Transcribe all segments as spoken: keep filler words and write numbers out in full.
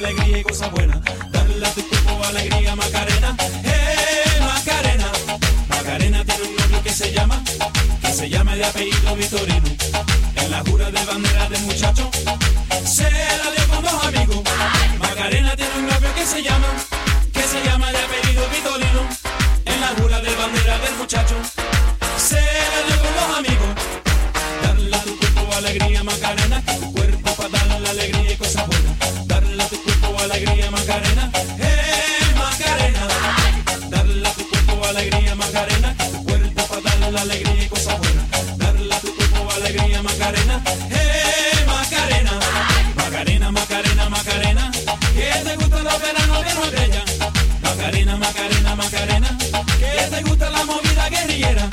alegría y cosas buenas. Dale a tu cuerpo alegría, Macarena. ¡Eh, Macarena! Macarena tiene un novio que se llama, que se llama de apellido Vitorino. En la jura de bandera del muchacho se la dio con dos amigos. Macarena tiene un novio que se llama, que se llama de apellido Vitorino. En la jura de bandera del muchacho se la dio con dos amigos. Dale a tu cuerpo alegría, Macarena, que tu cuerpo para darle alegría y cosas buenas. Dale a tu cuerpo alegría, Macarena. ¡Eh, Macarena! Dale a tu cuerpo alegría, Macarena, que tu cuerpo para darle alegría y cosas buenas. Dale a tu cuerpo alegría, Macarena. ¡Eh, Macarena! Macarena, Macarena, Macarena, que te gusta los veranos de Nueveña. Macarena, Macarena, Macarena, que te gusta la movida guerrillera.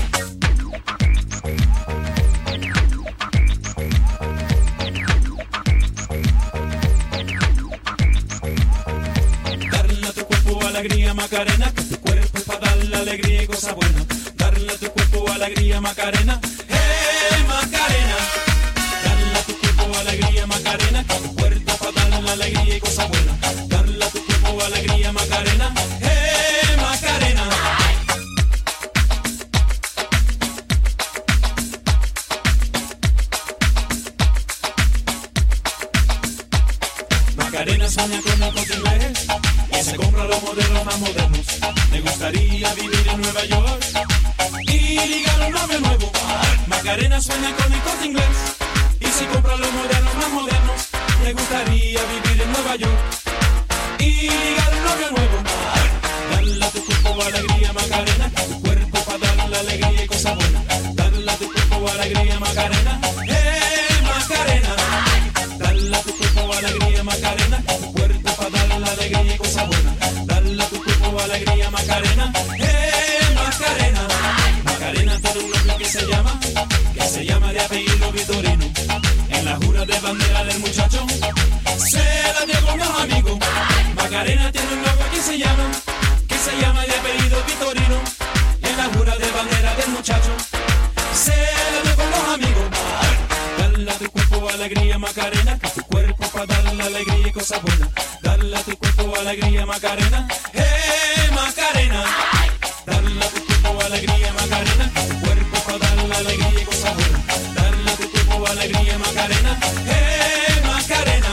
Darle a tu cuerpo alegría, Macarena, que tu cuerpo es para darle alegría y cosas buenas. Darle a tu cuerpo alegría, Macarena. ¡Eh, Macarena! Darle a tu cuerpo alegría, Macarena, que tu cuerpo es para darle alegría y cosas buenas. Darle a tu cuerpo alegría, Macarena. ¡Eh, Macarena! Macarena sueña con el Corte Inglés y se compra los modelos más modernos. Le gustaría vivir en Nueva York y ligar un novio nuevo. Macarena sueña con el Corte Inglés y se compra los modelos más modernos. Le gustaría vivir en Nueva York y ligar un novio nuevo. Dale a tu cuerpo alegría, Macarena, que tu cuerpo para darle alegría y cosas buenas. Dale a tu cuerpo alegría, Macarena. ¡Eh, Macarena! Dale a tu cuerpo alegría, Macarena, que tu cuerpo para darle alegría y cosas buenas. Dale a tu cuerpo alegría, Macarena. ¡Eh, Macarena! Macarena tiene un novio que se llama, que se llama de apellido Vitorino. En la jura de bandera del muchacho se la dio con los amigos. Macarena tiene un novio que se llama, que se llama de apellido Vitorino. En la jura de bandera del muchacho se la dio con los amigos. Dale a tu cuerpo alegría, Macarena, que tu cuerpo para darle alegría y cosas buenas. Dale a tu cuerpo alegría, Macarena. ¡Eh, Macarena! Dale a tu cuerpo alegría, Macarena, que tu cuerpo para darle alegría y cosas buenas. Dale a tu cuerpo alegría, Macarena. ¡Eh, Macarena!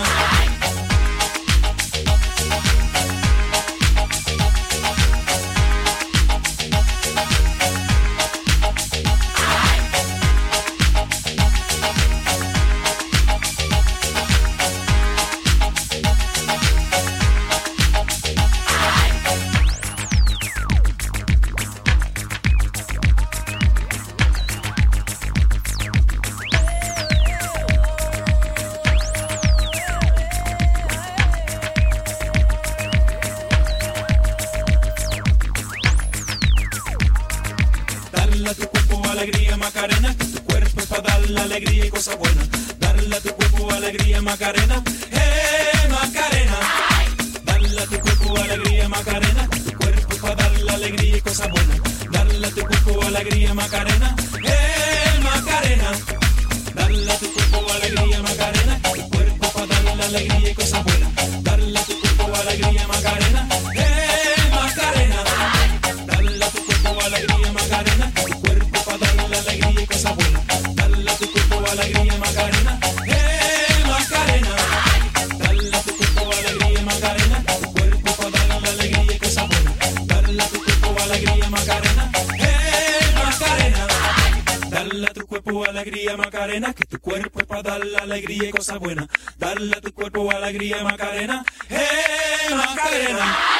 Dale a tu cuerpo alegría, Macarena, que tu cuerpo es para darle alegría y cosas buenas. Dale a tu cuerpo alegría, Macarena. ¡Eh, Macarena! Dale a tu cuerpo alegría, Macarena, que tu cuerpo es para darle alegría y cosas buenas. Dale a tu cuerpo alegría, Macarena. ¡Eh, Macarena! Dale a tu cuerpo alegría, Macarena, que tu cuerpo es para darle alegría y cosas buenas. Dale a tu cuerpo alegría, Macarena. ¡Eh, Macarena! Dale a tu cuerpo alegría, Macarena, que tu cuerpo para darle alegría y cosas buenas. Dale a tu cuerpo alegría, Macarena. ¡Eh, Macarena! Dale a tu cuerpo alegría, Macarena, que tu cuerpo para darle alegría y cosas buenas. Dale a tu cuerpo alegría, Macarena. ¡Eh, Macarena! Dale a tu cuerpo alegría, Macarena, que tu cuerpo es para darle alegría y cosas buenas. Dale a tu cuerpo alegría, Macarena. ¡Eh, Macarena!